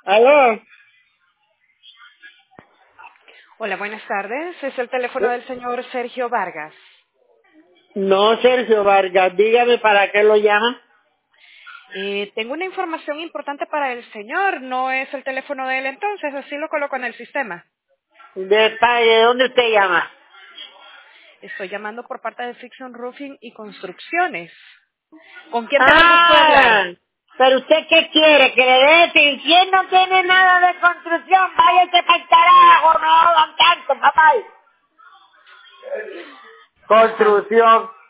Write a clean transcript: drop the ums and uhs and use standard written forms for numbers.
¿Aló? Hola, buenas tardes. Es el teléfono del señor Sergio Vargas. No, Sergio Vargas, dígame para qué lo llama. Tengo una información importante para el señor. No es el teléfono de él entonces, así lo coloco en el sistema. ¿De dónde usted llama? Estoy llamando por parte de Fiction Roofing y Construcciones. ¿Con quién tengo el gusto de hablar? Ah, pero usted qué quiere, que le dé decir, ¿quién no tiene nada de construcción? Váyase para el carajo, no hagan tanto, papá. Ajá. Construcción.